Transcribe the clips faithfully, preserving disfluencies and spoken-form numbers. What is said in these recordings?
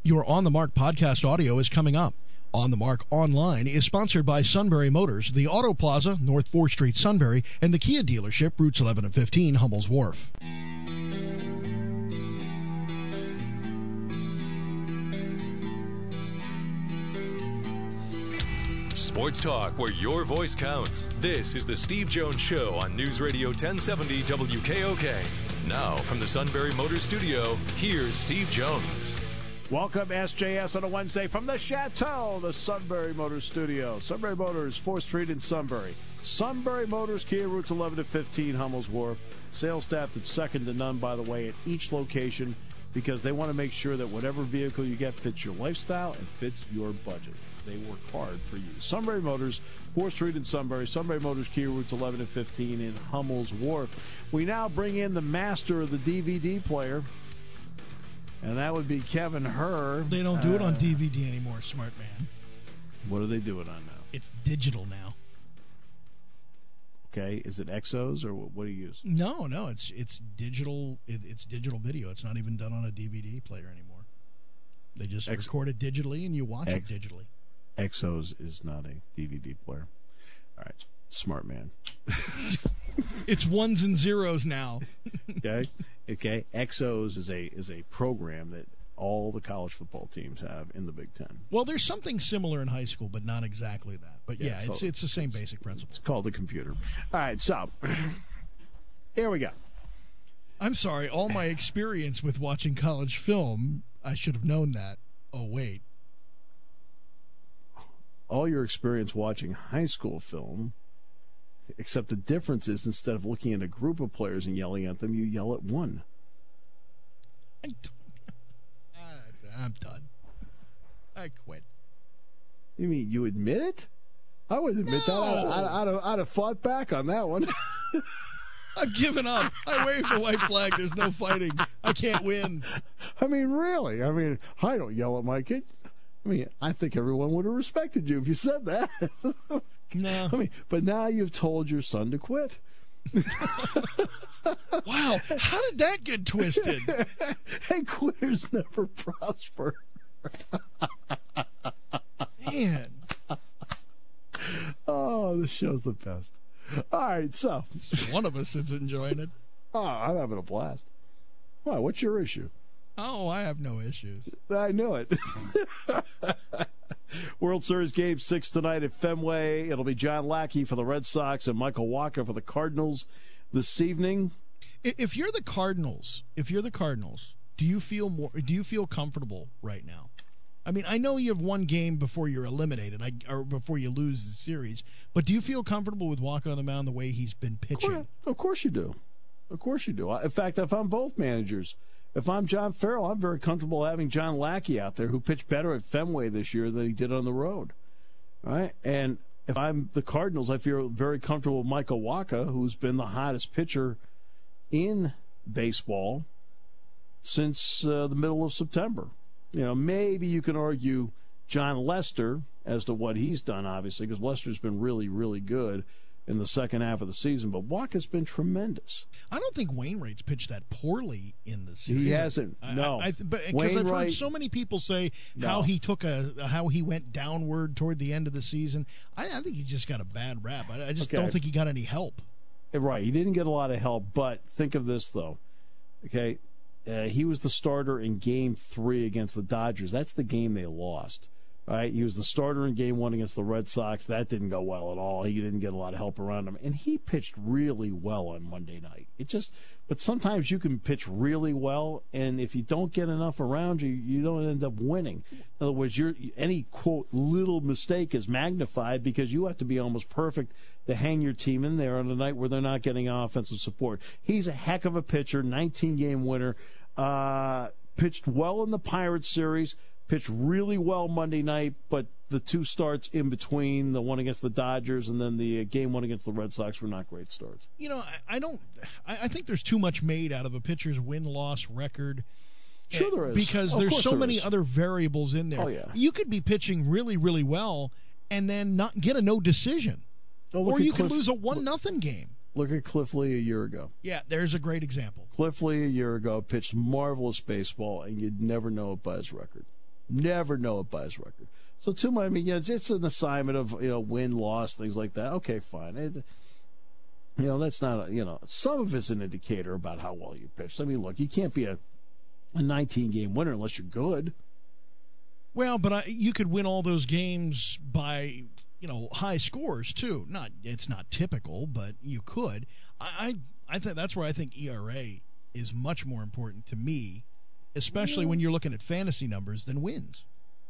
Your On the Mark podcast audio is coming up. On the Mark Online is sponsored by Sunbury Motors, the Auto Plaza, North fourth Street, Sunbury, and the Kia dealership, routes eleven and fifteen, Hummel's Wharf. Sports talk where your voice counts. This is the Steve Jones Show on News Radio ten seventy W K O K. Now, from the Sunbury Motors studio, here's Steve Jones. Welcome, S J S, on a Wednesday from the Chateau, the Sunbury Motors studio. Sunbury Motors, fourth Street in Sunbury. Sunbury Motors, Kia, routes eleven to fifteen, Hummel's Wharf. Sales staff that's second to none, by the way, at each location, because they want to make sure that whatever vehicle you get fits your lifestyle and fits your budget. They work hard for you. Sunbury Motors, fourth Street in Sunbury. Sunbury Motors, Kia, routes eleven and fifteen in Hummel's Wharf. We now bring in the master of the D V D player, and that would be Kevin Herr. They don't do uh, it on D V D anymore, smart man. What do they do it on now? It's digital now. Okay, is it X Os or what, what do you use? No, no, it's it's digital. It, it's digital video. It's not even done on a D V D player anymore. They just X- record it digitally and you watch X- it digitally. X Os is not a D V D player. All right, smart man. It's ones and zeros now. Okay, okay. X Os is a is a program that all the college football teams have in the Big Ten. Well, there's something similar in high school, but not exactly that. But yeah, yeah it's it's, it's the same it's, basic principle. It's called a computer. All right, so here we go. I'm sorry, all my experience with watching college film, I should have known that. Oh wait. All your experience watching high school film, except the difference is instead of looking at a group of players and yelling at them, you yell at one. I don't, I'm done. I quit. You mean you admit it? I would admit no. that. I'd, I'd, I'd, I'd have fought back on that one. I've given up. I waved the white flag. There's no fighting. I can't win. I mean, really? I mean, I don't yell at my kid. I mean, I think everyone would have respected you if you said that. No. I mean, but now you've told your son to quit. Wow, how did that get twisted? Hey, quitters never prosper. Man. Oh, this show's the best. All right, so. One of us is enjoying it. Oh, I'm having a blast. Why, what's your issue? Oh, I have no issues. I knew it. World Series Game six tonight at Fenway. It'll be John Lackey for the Red Sox and Michael Wacha for the Cardinals this evening. If you're the Cardinals, if you're the Cardinals, do you feel more? Do you feel comfortable right now? I mean, I know you have one game before you're eliminated, I, or before you lose the series, but do you feel comfortable with Wacha on the mound the way he's been pitching? Of course, of course you do. Of course you do. In fact, if I'm both managers, if I'm John Farrell, I'm very comfortable having John Lackey out there, who pitched better at Fenway this year than he did on the road. All right? And if I'm the Cardinals, I feel very comfortable with Michael Wacha, who's been the hottest pitcher in baseball since uh, the middle of September. You know, maybe you can argue John Lester as to what he's done, obviously, because Lester's been really, really good in the second half of the season, but Wacha's been tremendous. I don't think Wainwright's pitched that poorly in the season. He hasn't. I, no, I, I, but because I've heard so many people say no. how he took a how he went downward toward the end of the season. I, I think he just got a bad rap. I, I just okay. don't think he got any help. Right, he didn't get a lot of help. But think of this though. Okay, uh, he was the starter in Game Three against the Dodgers. That's the game they lost. Right, he was the starter in Game One against the Red Sox. That didn't go well at all. He didn't get a lot of help around him, and he pitched really well on Monday night. It just, but sometimes you can pitch really well, and if you don't get enough around you, you don't end up winning. In other words, your any quote little mistake is magnified because you have to be almost perfect to hang your team in there on a night where they're not getting offensive support. He's a heck of a pitcher, nineteen game winner. Uh, pitched well in the Pirates series. Pitched really well Monday night, but the two starts in between, the one against the Dodgers and then the game one against the Red Sox, were not great starts. You know, I, I don't. I, I think there's too much made out of a pitcher's win-loss record. Sure, there is, because of there's so there many is. other variables in there. Oh yeah, you could be pitching really, really well and then not get a no decision, oh, or you Cliff, could lose a one nothing game. Look at Cliff Lee a year ago. Yeah, there's a great example. Cliff Lee a year ago pitched marvelous baseball, and you'd never know it by his record. Never know it by his record. So, to my, I mean, yeah, it's, it's an assignment of, you know, win, loss, things like that. Okay, fine. It, you know, that's not, a, you know, some of it's an indicator about how well you pitched. I mean, look, you can't be a, a nineteen-game winner unless you're good. Well, but I, you could win all those games by, you know, high scores, too. Not It's not typical, but you could. I, I, I think that's where I think E R A is much more important to me, especially when you're looking at fantasy numbers, than wins.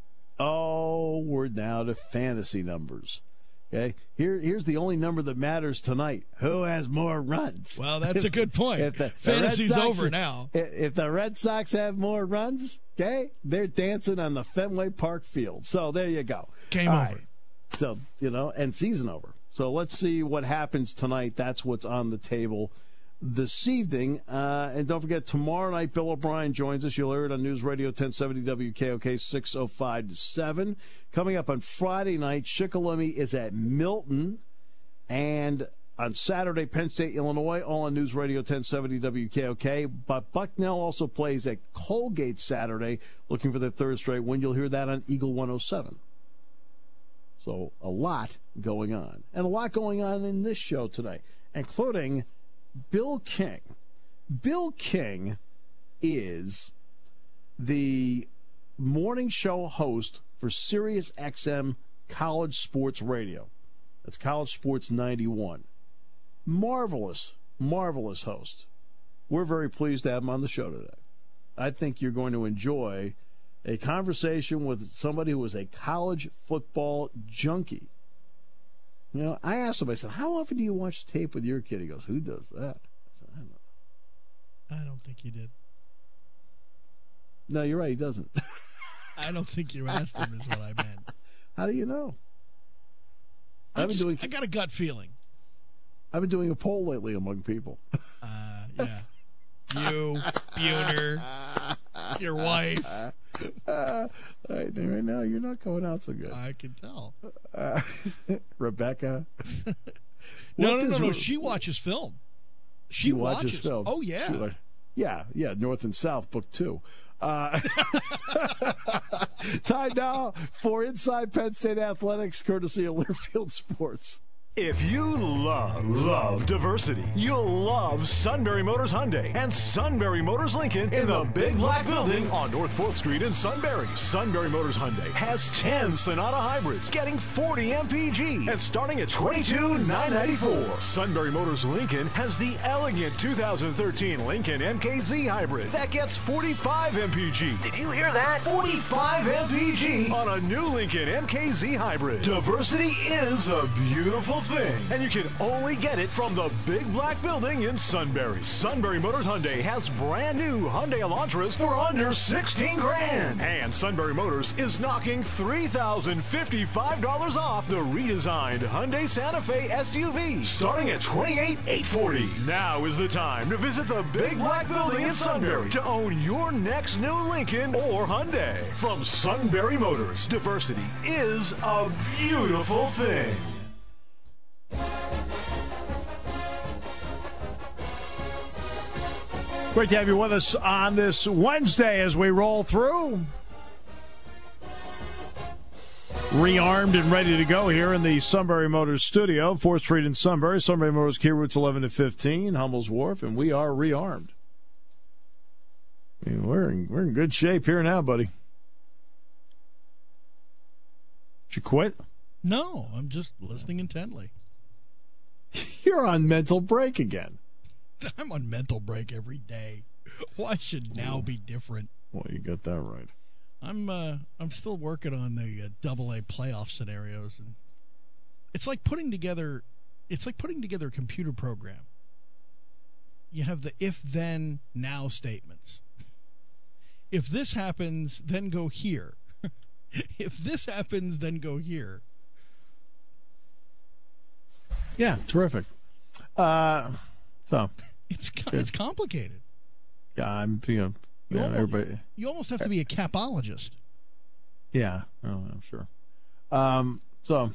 Oh, we're now to fantasy numbers. Okay, here here's the only number that matters tonight. Who has more runs? Well, that's a good point. If the, Fantasy's the Red Sox, over now. If the Red Sox have more runs, okay, they're dancing on the Fenway Park field. So there you go. Game All over. Right. So, you know, and season over. So let's see what happens tonight. That's what's on the table this evening. Uh, and don't forget, tomorrow night, Bill O'Brien joins us. You'll hear it on News Radio ten seventy W K O K, six oh five to seven. Coming up on Friday night, Shikellamy is at Milton. And on Saturday, Penn State, Illinois, all on News Radio ten seventy W K O K. But Bucknell also plays at Colgate Saturday, looking for their third straight win. You'll hear that on Eagle one oh seven. So a lot going on. And a lot going on in this show today, including Bill King. Bill King is the morning show host for Sirius X M College Sports Radio. That's College Sports ninety-one. Marvelous, marvelous host. We're very pleased to have him on the show today. I think you're going to enjoy a conversation with somebody who is a college football junkie. You know, I asked him, I said, how often do you watch tape with your kid? He goes, who does that? I said, I don't know. I don't think you did. No, you're right, he doesn't. I don't think you asked him is what I meant. How do you know? I, I've been just, doing, I got a gut feeling. I've been doing a poll lately among people. Uh, yeah. You, Buhner, your wife. Uh, right, right now, you're not going out so good. I can tell. Uh, Rebecca. no, What no, no, does no. Re- She watches film. She, She watches. watches film. Oh, yeah. She wa- yeah, yeah, North and South, book two. Uh, time now for Inside Penn State Athletics, courtesy of Learfield Sports. If you love, love diversity, you'll love Sunbury Motors Hyundai and Sunbury Motors Lincoln in the Big Black Building on North fourth Street in Sunbury. Sunbury Motors Hyundai has ten Sonata hybrids getting forty M P G and starting at twenty-two thousand nine hundred ninety-four dollars. Sunbury Motors Lincoln has the elegant two thousand thirteen Lincoln M K Z hybrid that gets forty-five M P G. Did you hear that? forty-five M P G on a new Lincoln M K Z hybrid. Diversity is a beautiful thing, and you can only get it from the Big Black Building in Sunbury. Sunbury Motors Hyundai has brand new Hyundai Elantras for under sixteen grand, and Sunbury Motors is knocking three thousand fifty-five dollars off the redesigned Hyundai Santa Fe S U V, starting at twenty-eight thousand eight hundred forty dollars. Now is the time to visit the Big Black Building in Sunbury to own your next new Lincoln or Hyundai. From Sunbury Motors, diversity is a beautiful thing. Great to have you with us on this Wednesday as we roll through. Rearmed and ready to go here in the Sunbury Motors studio, fourth Street in Sunbury. Sunbury Motors, key routes eleven to fifteen, Hummel's Wharf, and we are rearmed. I mean, we're in, we're in good shape here now, buddy. Did you quit? No, I'm just listening intently. You're on mental break again. I'm on mental break every day. Why should now be different? Well, you got that right. I'm uh, I'm still working on the uh, double A playoff scenarios, and it's like putting together it's like putting together a computer program. You have the if then now statements. If this happens, then go here. If this happens, then go here. Yeah, terrific. Uh, so it's it's complicated. Yeah, I'm you know, You, yeah, almost, everybody. you almost have to be a capologist. Yeah, oh, I'm sure. Um, so,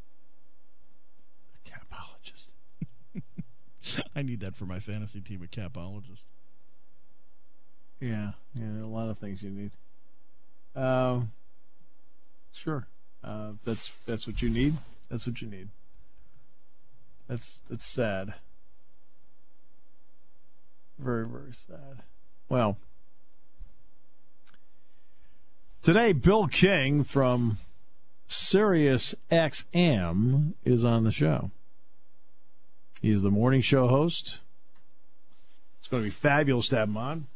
a capologist. I need that for my fantasy team, a capologist. Yeah, yeah, a lot of things you need. Uh, sure. Uh, that's that's what you need. That's what you need. That's that's sad. Very, very sad. Well, today Bill King from Sirius X M is on the show. He's the morning show host. It's going to be fabulous to have him on.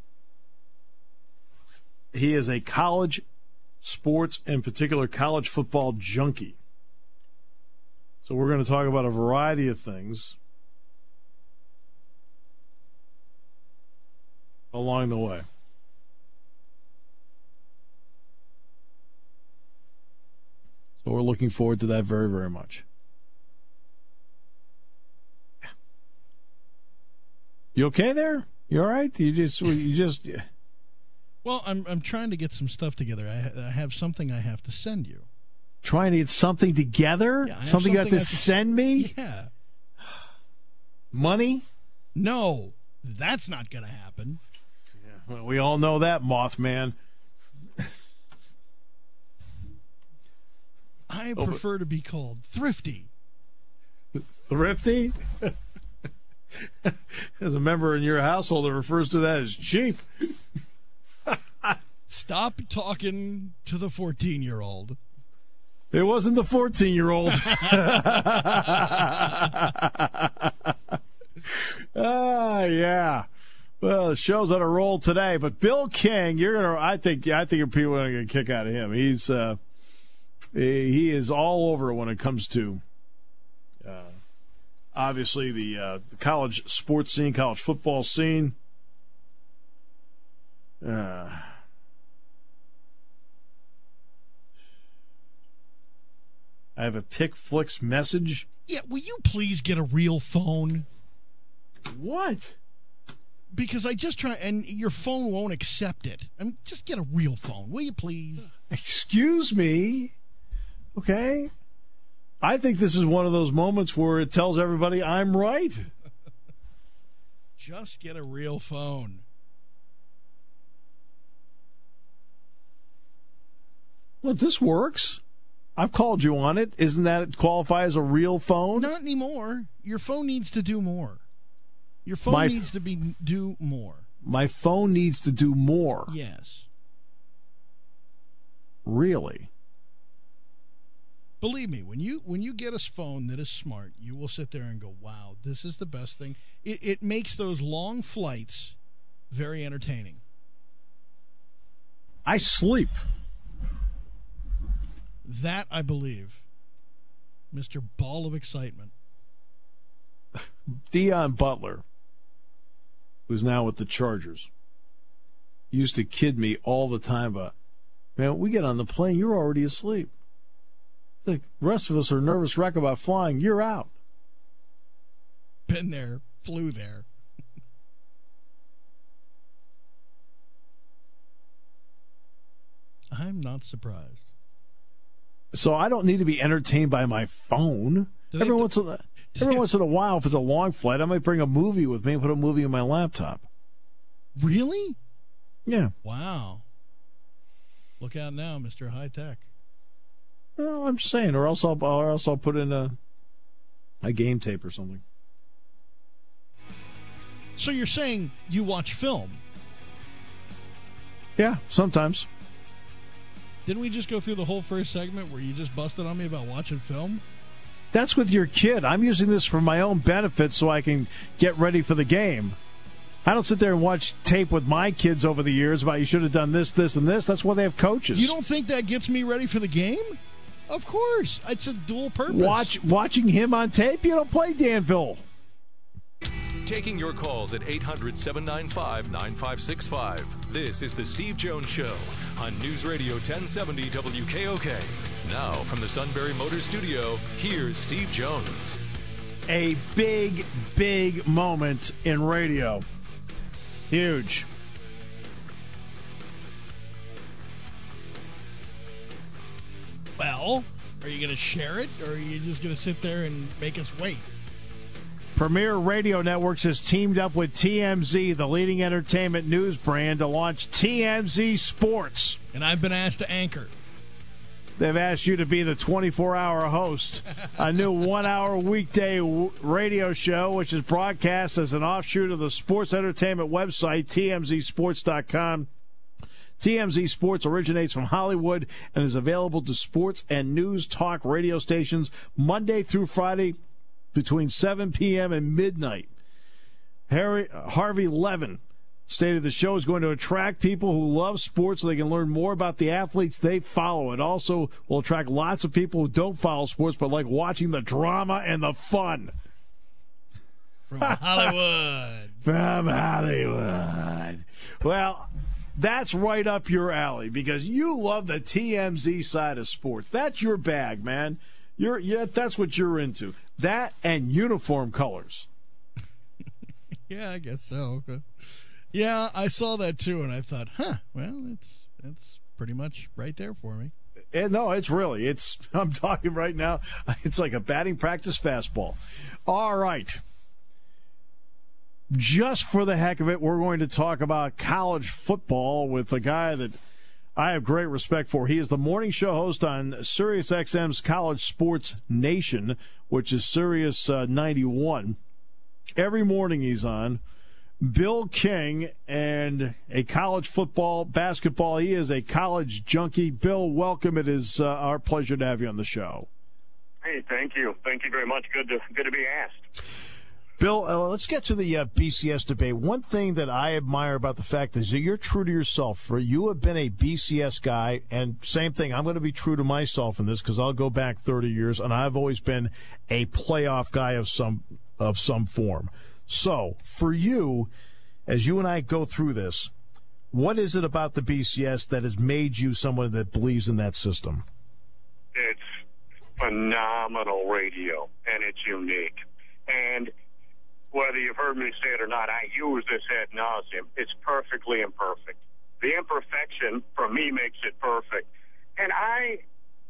He is a college sports, in particular college football junkie. So we're going to talk about a variety of things along the way. So we're looking forward to that very, very much. You okay there? You all right? You just, you just. Well, I'm I'm trying to get some stuff together. I, I have something I have to send you. Trying to get something together? Yeah, something, something you have to I have to send me? Yeah. Money? No, that's not going to happen. Yeah, well, we all know that, Mothman. I prefer oh, to be called Thrifty. Thrifty? As a member in your household that refers to that as cheap. Stop talking to the fourteen-year-old. It wasn't the fourteen-year-old. Ah, yeah. Well, the show's on a roll today, but Bill King, you're gonna. I think. I think people are gonna get a kick out of him. He's. Uh, he is all over when it comes to. Uh, obviously, the, uh, the college sports scene, college football scene. Uh, I have a Pick Flicks message. Yeah, will you please get a real phone? What? Because I just try, and your phone won't accept it. I mean, just get a real phone, will you please? Excuse me. Okay. I think this is one of those moments where it tells everybody I'm right. Just get a real phone. Well, this works. I've called you on it. Isn't that qualify as a real phone? Not anymore. Your phone needs to do more. Your phone my, needs to be do more. My phone needs to do more. Yes. Really? Believe me, when you when you get a phone that is smart, you will sit there and go, wow, this is the best thing. It, it makes those long flights very entertaining. I sleep. That, I believe. Mister Ball of Excitement. Deion Butler, who's now with the Chargers, used to kid me all the time about, man, we get on the plane, you're already asleep. The rest of us are nervous wreck about flying. You're out. Been there, flew there. I'm not surprised. So I don't need to be entertained by my phone. Every once in a, every once in a while, if it's a long flight, I might bring a movie with me and put a movie in my laptop. Really? Yeah. Wow. Look out now, Mister High Tech. Well, I'm just saying, or else I'll, or else I'll put in a a game tape or something. So you're saying you watch film? Yeah, sometimes. Didn't we just go through the whole first segment where you just busted on me about watching film? That's with your kid. I'm using this for my own benefit so I can get ready for the game. I don't sit there and watch tape with my kids over the years about you should have done this, this, and this. That's why they have coaches. You don't think that gets me ready for the game? Of course. It's a dual purpose. Watch, watching him on tape? You don't play Danville. Taking your calls at eight hundred, seven nine five, nine five six five. This is the Steve Jones Show on News Radio ten seventy W K O K. Now from the Sunbury Motors Studio, here's Steve Jones. A big, big moment in radio. Huge. Well, are you going to share it, or are you just going to sit there and make us wait? Premier Radio Networks has teamed up with T M Z, the leading entertainment news brand, to launch T M Z Sports. And I've been asked to anchor. They've asked you to be the twenty-four hour host. A new one-hour weekday w- radio show, which is broadcast as an offshoot of the sports entertainment website, T M Z sports dot com. T M Z Sports originates from Hollywood and is available to sports and news talk radio stations Monday through Friday between seven p.m. and midnight. Harry, Harvey Levin stated the show is going to attract people who love sports so they can learn more about the athletes they follow. It also will attract lots of people who don't follow sports but like watching the drama and the fun. From Hollywood. From Hollywood. Well, that's right up your alley because you love the T M Z side of sports. That's your bag, man. You're yeah, that's what you're into. That and uniform colors. Yeah, I guess so. Okay. Yeah, I saw that too, and I thought, huh, well, it's it's pretty much right there for me. And no, it's really, it's, I'm talking right now, it's like a batting practice fastball. All right. Just for the heck of it, we're going to talk about college football with a guy that I have great respect for. He is the morning show host on SiriusXM's College Sports Nation, which is Sirius uh, ninety-one. Every morning he's on. Bill King, and a college football, basketball. He is a college junkie. Bill, welcome. It is uh, our pleasure to have you on the show. Hey, thank you. Thank you very much. Good to good to be asked. Bill, uh, let's get to the uh, B C S debate. One thing that I admire about the fact is that you're true to yourself. For you have been a B C S guy, and same thing, I'm going to be true to myself in this because I'll go back thirty years, and I've always been a playoff guy of some of some form. So, for you, as you and I go through this, what is it about the B C S that has made you someone that believes in that system? It's phenomenal radio, and it's unique. And whether you've heard me say it or not, I use this ad nauseum. It's perfectly imperfect. The imperfection, for me, makes it perfect. And I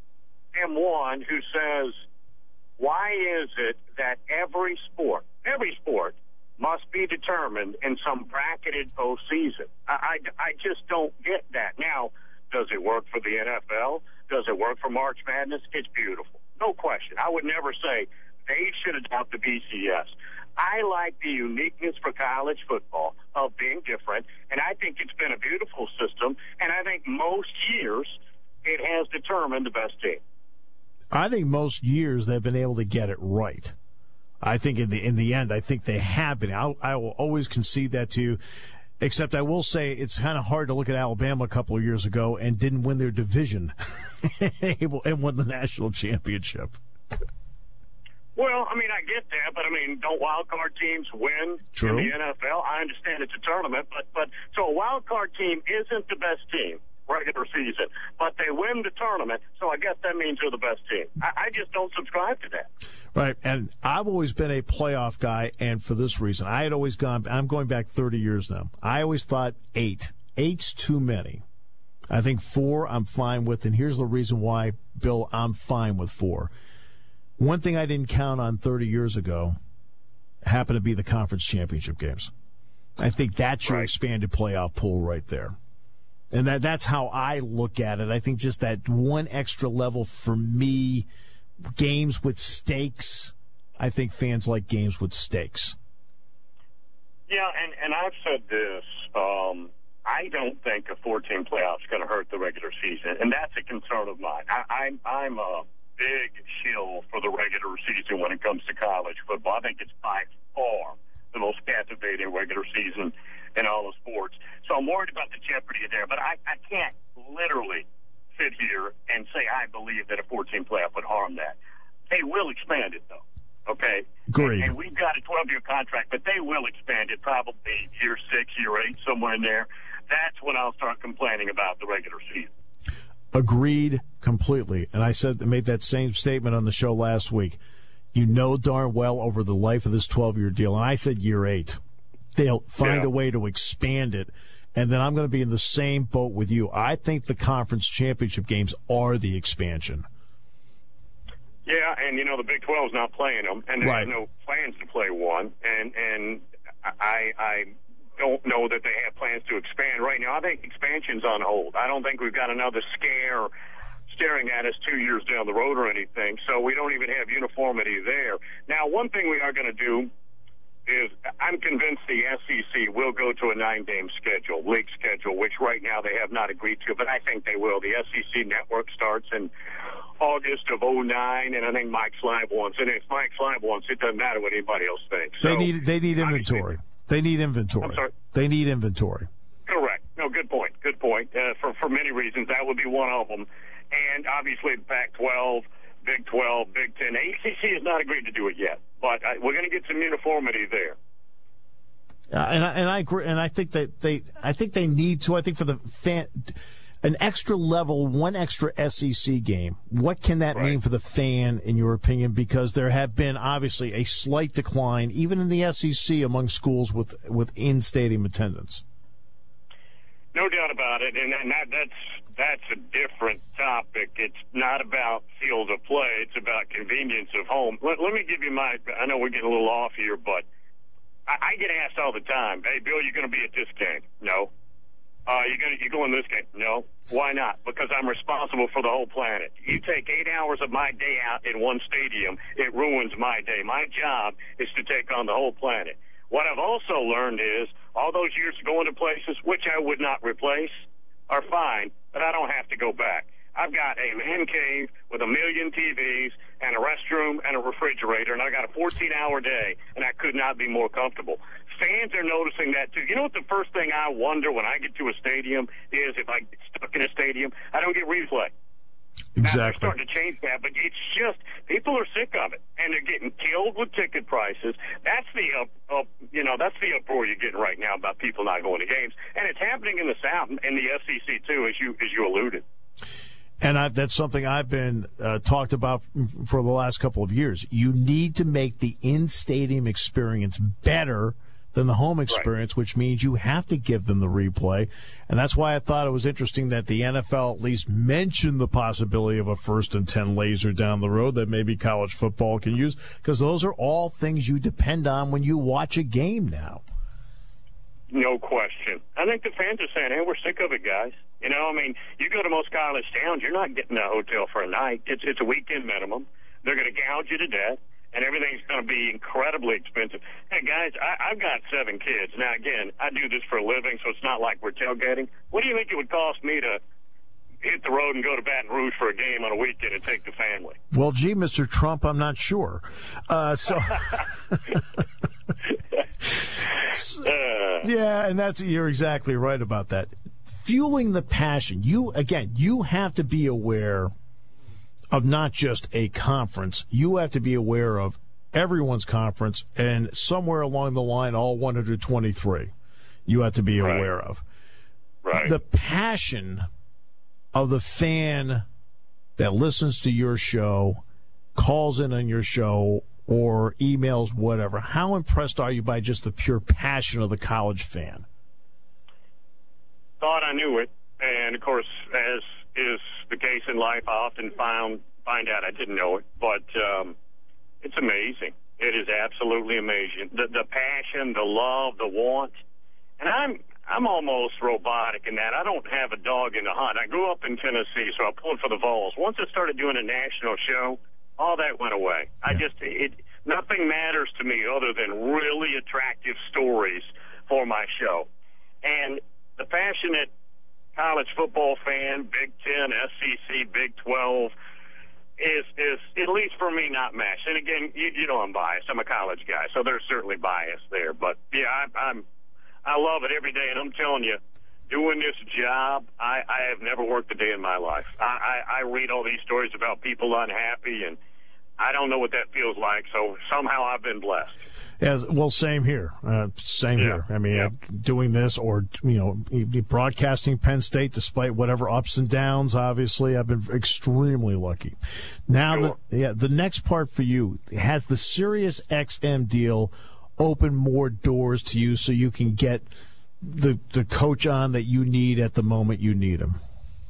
am one who says, why is it that every sport, every sport, must be determined in some bracketed postseason? I, I, I just don't get that. Now, does it work for the N F L? Does it work for March Madness? It's beautiful. No question. I would never say they should adopt the B C S. I like the uniqueness for college football of being different, and I think it's been a beautiful system, and I think most years it has determined the best team. I think most years they've been able to get it right. I think in the in the end, I think they have been. I, I will always concede that to you, except I will say it's kind of hard to look at Alabama a couple of years ago and didn't win their division and won the national championship. Well, I mean, I get that, but I mean, don't wild card teams win True. in the N F L? I understand it's a tournament, but but so a wild card team isn't the best team regular season, but they win the tournament, so I guess that means they're the best team. I, I just don't subscribe to that. Right, and I've always been a playoff guy, and for this reason, I had always gone. I'm going back thirty years now. I always thought eight, eight's too many. I think four, I'm fine with, and here's the reason why, Bill, I'm fine with four. One thing I didn't count on thirty years ago happened to be the conference championship games. I think that's your right. expanded playoff pool right there. And that that's how I look at it. I think just that one extra level for me, games with stakes. I think fans like games with stakes. Yeah, and, and I've said this. Um, I don't think a four-team playoff is going to hurt the regular season, and that's a concern of mine. I, I'm, I'm a big shill for the regular season when it comes to college football. I think it's by far the most captivating regular season in all of sports. So I'm worried about the jeopardy there, but I, I can't literally sit here and say I believe that a four-team playoff would harm that. They will expand it, though, okay? Great. And, and we've got a twelve-year contract, but they will expand it probably year six, year eight, somewhere in there. That's when I'll start complaining about the regular season. Agreed completely. And I said, made that same statement on the show last week. You know darn well over the life of this twelve-year deal, and I said year eight, they'll find yeah. a way to expand it, and then I'm going to be in the same boat with you. I think the conference championship games are the expansion. Yeah, and, you know, the Big twelve is not playing them, and there's right. no plans to play one, and, and I, I don't know that they have plans to expand right now. I think expansion's on hold. I don't think we've got another scare staring at us two years down the road or anything, so we don't even have uniformity there. Now, one thing we are going to do is I'm convinced the S E C will go to a nine-game schedule, league schedule, which right now they have not agreed to, but I think they will. The S E C network starts in August of oh nine, and I think Mike Slive wants it. And if Mike Slive wants it, it doesn't matter what anybody else thinks. So, they need they need inventory. They need inventory. I'm sorry? They need inventory. Correct. No, good point. Good point. Uh, for, for many reasons, that would be one of them. And obviously the Pac twelve, Big twelve, Big ten. A C C has not agreed to do it yet, but uh, we're going to get some uniformity there. Uh, and I, and I agree, and I think that they, I think they need to. I think for the fan, an extra level, one extra S E C game. What can that right. mean for the fan, in your opinion? Because there have been obviously a slight decline, even in the S E C, among schools with with in-stadium attendance. No doubt about it, and, and that, that's that's a different topic. It's not about field of play; it's about convenience of home. Let, let me give you my. I know we're getting a little off here, but I, I get asked all the time, "Hey, Bill, you're going to be at this game?" No. Uh, you going you going to this game? No. Why not? Because I'm responsible for the whole planet. You take eight hours of my day out in one stadium, it ruins my day. My job is to take on the whole planet. What I've also learned is all those years of going to places, which I would not replace, are fine, but I don't have to go back. I've got a man cave with a million T Vs and a restroom and a refrigerator, and I got a fourteen-hour day, and I could not be more comfortable. Fans are noticing that, too. You know what the first thing I wonder when I get to a stadium is if I get stuck in a stadium, I don't get replay. Exactly. Now, they're starting to change that, but it's just people are sick of it, and they're getting killed with ticket prices. That's the up, up, you know, that's the uproar you're getting right now about people not going to games, and it's happening in the South and the S E C too, as you as you alluded. And I, that's something I've been uh, talked about for the last couple of years. You need to make the in-stadium experience better than the home experience, right. Which means you have to give them the replay. And that's why I thought it was interesting that the N F L at least mentioned the possibility of a first and ten laser down the road that maybe college football can use, because those are all things you depend on when you watch a game now. No question. I think the fans are saying, hey, we're sick of it, guys. You know, I mean, you go to most college towns, you're not getting a hotel for a night. It's, it's a weekend minimum. They're going to gouge you to death, and everything's going to be incredibly expensive. Hey, guys, I, I've got seven kids. Now, again, I do this for a living, so it's not like we're tailgating. What do you think it would cost me to hit the road and go to Baton Rouge for a game on a weekend and take the family? Well, gee, Mister Trump, I'm not sure. Uh, so, uh, yeah, and that's you're exactly right about that. Fueling the passion. You again, you have to be aware of not just a conference. You have to be aware of everyone's conference, and somewhere along the line, all one hundred twenty-three. You have to be right. aware of. Right. The passion of the fan that listens to your show, calls in on your show, or emails, whatever. How impressed are you by just the pure passion of the college fan? Thought I knew it, and of course, as is the case in life, I often found find out I didn't know it. But um, it's amazing. It is absolutely amazing. The the passion, the love, the want, and I'm I'm almost robotic in that I don't have a dog in the hunt. I grew up in Tennessee, so I pulled for the Vols. Once I started doing a national show, all that went away. I just it nothing matters to me other than really attractive stories for my show, and the passionate college football fan, Big Ten, S E C, Big twelve, is, is at least for me, not matched. And again, you, you know I'm biased. I'm a college guy, so there's certainly bias there. But, yeah, I, I'm, I love it every day. And I'm telling you, doing this job, I, I have never worked a day in my life. I, I, I read all these stories about people unhappy, and I don't know what that feels like. So somehow I've been blessed. As well, same here. Uh, same yeah. here. I mean, yeah. uh, doing this or, you know, broadcasting Penn State, despite whatever ups and downs, obviously, I've been extremely lucky. Now, sure. the, yeah, the next part for you, has the Sirius X M deal opened more doors to you so you can get the, the coach on that you need at the moment you need him?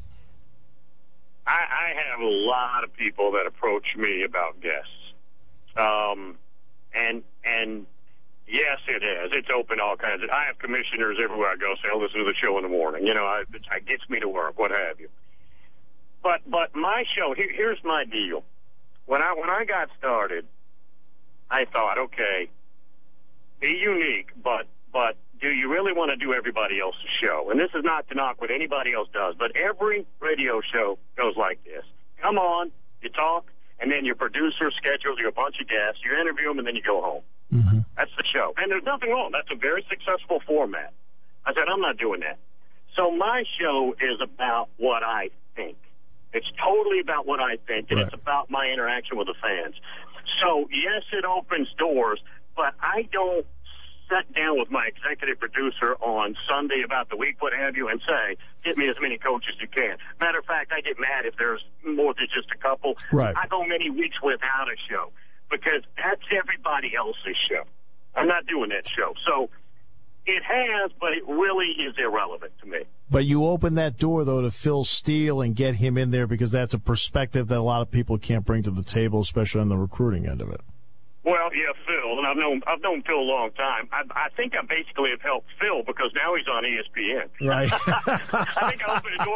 I, I have a lot of people that approach me about guests. Um, and, and Yes, it is. It's open all kinds of. I have commissioners everywhere I go say, "I'll listen to the show in the morning." You know, I, it, it gets me to work, what have you. But but my show here, here's my deal. When I when I got started, I thought, okay, be unique, but but do you really want to do everybody else's show? And this is not to knock what anybody else does, but every radio show goes like this: come on, you talk, and then your producer schedules you a bunch of guests, you interview them, and then you go home. Mm-hmm. That's the show. And there's nothing wrong. That's a very successful format. I said, I'm not doing that. So my show is about what I think. It's totally about what I think, and right. It's about my interaction with the fans. So, yes, it opens doors, but I don't sit down with my executive producer on Sunday about the week, what have you, and say, get me as many coaches as you can. Matter of fact, I get mad if there's more than just a couple. Right. I go many weeks without a show, because that's everybody else's show. I'm not doing that show. So it has, but it really is irrelevant to me. But you open that door, though, to Phil Steele and get him in there, because that's a perspective that a lot of people can't bring to the table, especially on the recruiting end of it. Well, yeah, Phil, and I've known I've known Phil a long time. I, I think I basically have helped Phil because now he's on E S P N. Right. I think I opened the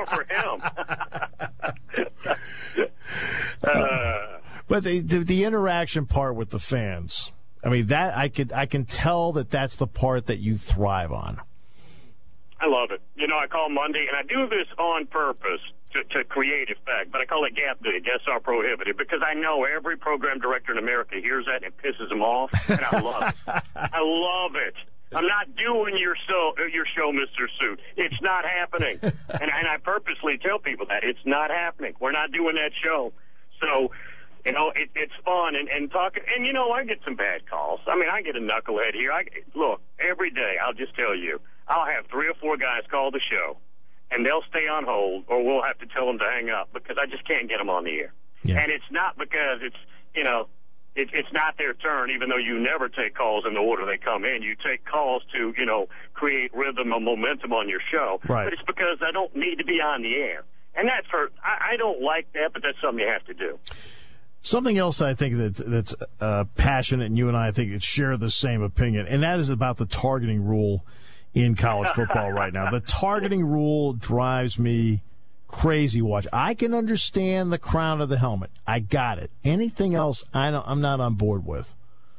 door for him. uh, But the, the the interaction part with the fans, I mean, that I could I can tell that that's the part that you thrive on. I love it. You know, I call Monday, and I do this on purpose to, to create effect, but I call it gap day, guests are prohibited, because I know every program director in America hears that and it pisses them off, and I love it. I love it. I'm not doing your show, your show, Mister Suit. It's not happening. And, and I purposely tell people that. It's not happening. We're not doing that show. So, you know, it, it's fun. And, and talk, and, you know, I get some bad calls. I mean, I get a knucklehead here. I, look, every day, I'll just tell you, I'll have three or four guys call the show, and they'll stay on hold, or we'll have to tell them to hang up because I just can't get them on the air. Yeah. And it's not because it's, you know, it, it's not their turn, even though you never take calls in the order they come in. You take calls to, you know, create rhythm and momentum on your show. Right. But it's because I don't need to be on the air. And that's for, I, I don't like that, but that's something you have to do. Something else that I think that's, that's uh, passionate, and you and I, I think, share the same opinion, and that is about the targeting rule in college football right now. The targeting rule drives me crazy. Watch. I can understand the crown of the helmet. I got it. Anything else, I don't, I'm not on board with.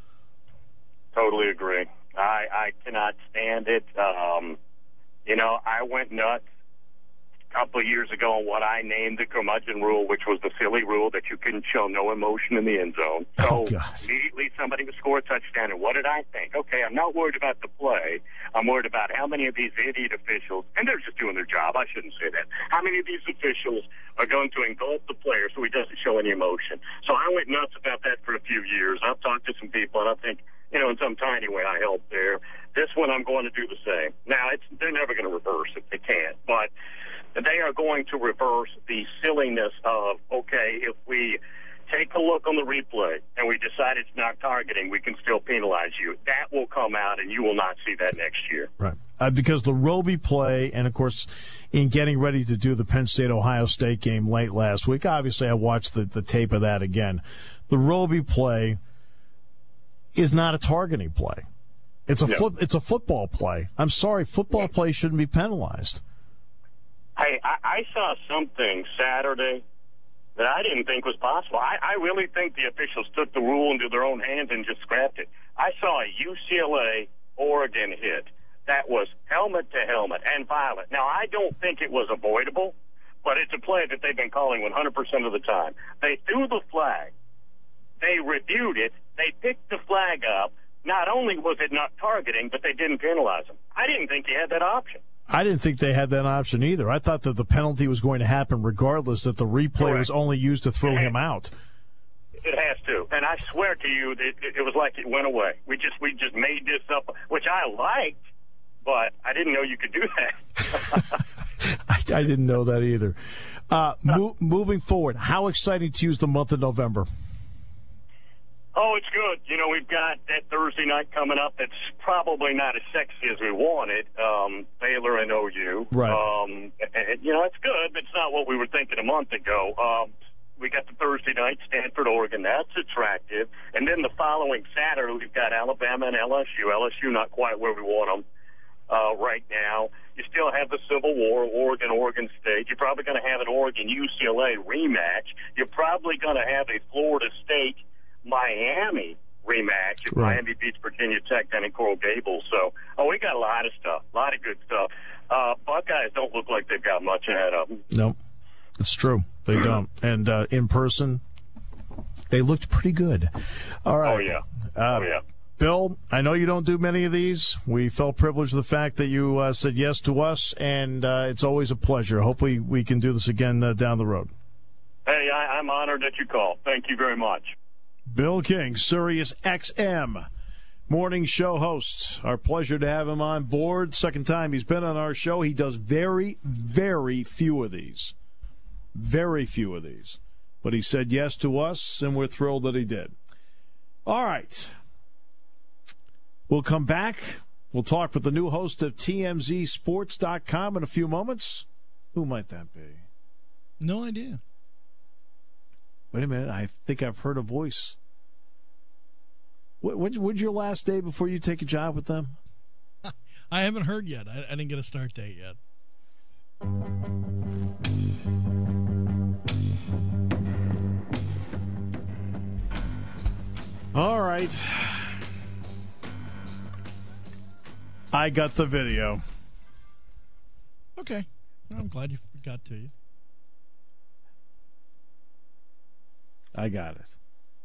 Totally agree. I, I cannot stand it. Um, you know, I went nuts a couple of years ago on what I named the curmudgeon rule, which was the silly rule that you can show no emotion in the end zone. So Oh, God. immediately somebody would score a touchdown, and what did I think? Okay, I'm not worried about the play. I'm worried about how many of these idiot officials, and they're just doing their job, I shouldn't say that, how many of these officials are going to engulf the player so he doesn't show any emotion. So I went nuts about that for a few years. I've talked to some people, and I think, you know, in some tiny way I helped there. This one I'm going to do the same. Now, it's they're never going to reverse it. They can't. But they are going to reverse the silliness of, okay, if we take a look on the replay and we decide it's not targeting, we can still penalize you. That will come out, and you will not see that next year. Right. Uh, because the Roby play, and, of course, in getting ready to do the Penn State-Ohio State game late last week, obviously I watched the, the tape of that again. The Roby play is not a targeting play. It's a No. foot, It's a football play. I'm sorry, football play shouldn't be penalized. Hey, I, I saw something Saturday that I didn't think was possible. I, I really think the officials took the rule into their own hands and just scrapped it. I saw a U C L A Oregon hit that was helmet to helmet and violent. Now, I don't think it was avoidable, but it's a play that they've been calling one hundred percent of the time. They threw the flag. They reviewed it. They picked the flag up. Not only was it not targeting, but they didn't penalize him. I didn't think he had that option. I didn't think they had that option either. I thought that the penalty was going to happen regardless, that the replay Correct. was only used to throw him out. It has to, and I swear to you, that it, it was like it went away. We just we just made this up, which I liked, but I didn't know you could do that. I, I didn't know that either. Uh, mo- moving forward, how exciting to use the month of November? Oh, it's good. You know, we've got that Thursday night coming up that's probably not as sexy as we wanted, um, Baylor and O U. Right. Um, and, you know, it's good, but it's not what we were thinking a month ago. Um, we got the Thursday night, Stanford, Oregon. That's attractive. And then the following Saturday, we've got Alabama and L S U. L S U not quite where we want them uh, right now. You still have the Civil War, Oregon, Oregon State. You're probably going to have an Oregon U C L A rematch. You're probably going to have a Florida State Miami rematch if Right. Miami beats Virginia Tech down in Coral Gables. So, oh, we got a lot of stuff, a lot of good stuff. Uh, Buckeyes don't look like they've got much ahead of them. Nope. It's true. They don't. And uh, in person, they looked pretty good. All right. Oh, yeah. Uh, oh, yeah. Bill, I know you don't do many of these. We felt privileged of the fact that you uh, said yes to us, and uh, it's always a pleasure. Hopefully we can do this again uh, down the road. Hey, I, I'm honored that you called. Thank you very much. Bill King, Sirius X M morning show host. Our pleasure to have him on board. Second time he's been on our show. He does very, very few of these. Very few of these. But he said yes to us, and we're thrilled that he did. All right. We'll come back. We'll talk with the new host of T M Z Sports dot com in a few moments. Who might that be? No idea. Wait a minute. I think I've heard a voice. What, what, what's your last day before you take a job with them? I haven't heard yet. I, I didn't get a start date yet. All right. I got the video. Okay. Well, I'm glad you got to you. I got it.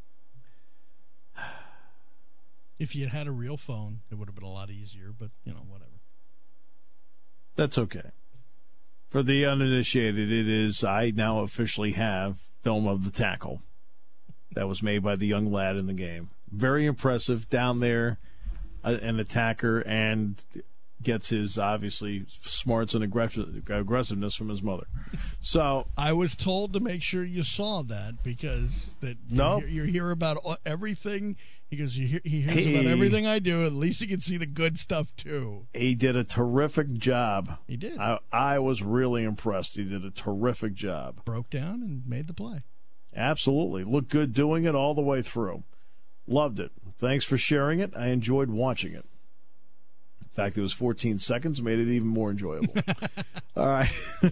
If you had had a real phone, it would have been a lot easier, but, you know, whatever. That's okay. For the uninitiated, it is, I now officially have film of the tackle that was made by the young lad in the game. Very impressive down there, uh, an attacker, and gets his, obviously, smarts and aggressive, aggressiveness from his mother. So I was told to make sure you saw that because that No. you, hear, you hear about all- everything. He goes, you hear, he hears Hey. about everything I do. At least you can see the good stuff, too. he did a terrific job. He did. I, I was really impressed. He did a terrific job. Broke down and made the play. Absolutely. Looked good doing it all the way through. Loved it. Thanks for sharing it. I enjoyed watching it. In fact, it was fourteen seconds, made it even more enjoyable. All right.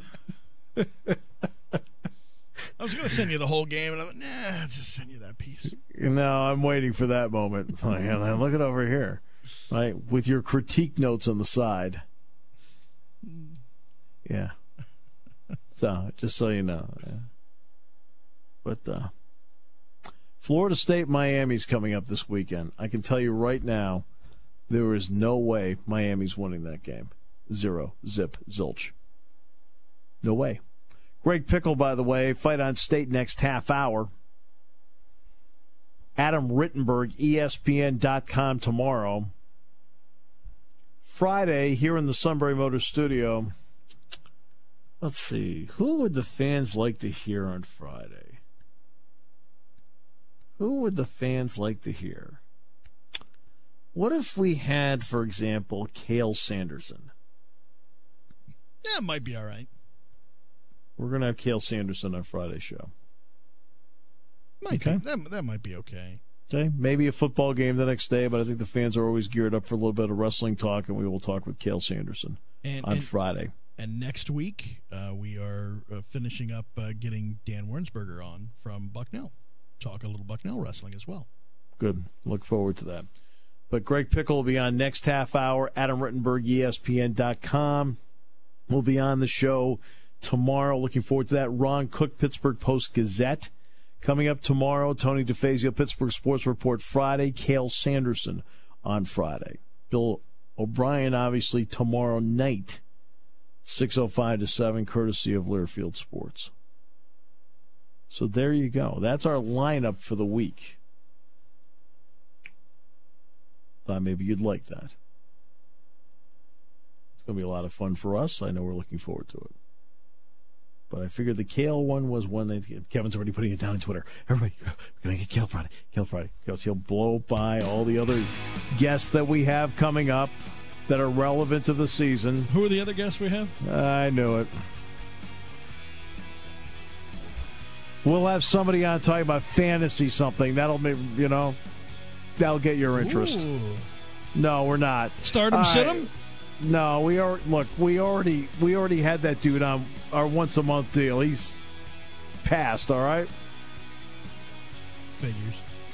I was going to send you the whole game, and I went, nah, I'll just send you that piece. No, I'm waiting for that moment. Like, look at over here. Right, with your critique notes on the side. Yeah. So, just so you know. Yeah. But uh, Florida State Miami's coming up this weekend. I can tell you right now, there is no way Miami's winning that game. Zero. Zip. Zilch. No way. Greg Pickle, by the way, fight on State next half hour. Adam Rittenberg, E S P N dot com tomorrow. Friday, here in the Sunbury Motors studio. Let's see. Who would the fans like to hear on Friday? Who would the fans like to hear? What if we had, for example, Cale Sanderson? Yeah, it might be all right. We're going to have Cale Sanderson on Friday's show. Might Okay. be. That, that might be okay. Okay, maybe a football game the next day, but I think the fans are always geared up for a little bit of wrestling talk, and we will talk with Cale Sanderson And, on and, Friday. and next week, uh, we are uh, finishing up uh, getting Dan Wernsberger on from Bucknell. Talk a little Bucknell wrestling as well. Good. Look forward to that. But Greg Pickle will be on next half hour. Adam Rittenberg, E S P N dot com, will be on the show tomorrow. Looking forward to that. Ron Cook, Pittsburgh Post-Gazette. Coming up tomorrow, Tony DeFazio, Pittsburgh Sports Report Friday. Cale Sanderson on Friday. Bill O'Brien, obviously, tomorrow night, six oh five to seven, courtesy of Learfield Sports. So there you go. That's our lineup for the week. Thought maybe you'd like that. It's going to be a lot of fun for us. I know we're looking forward to it. But I figured the Cale one was one that Kevin's already putting it down on Twitter. Everybody, we're going to get Cale Friday. Cale Friday. Because he'll blow by all the other guests that we have coming up that are relevant to the season. Who are the other guests we have? I knew it. We'll have somebody on talking about fantasy something. That'll make, you know, that'll get your interest. Ooh. No, we're not. Start him, Uh, sit him? No, we are. Look, we already we already had that dude on our once a month deal. He's passed. All right. Figures.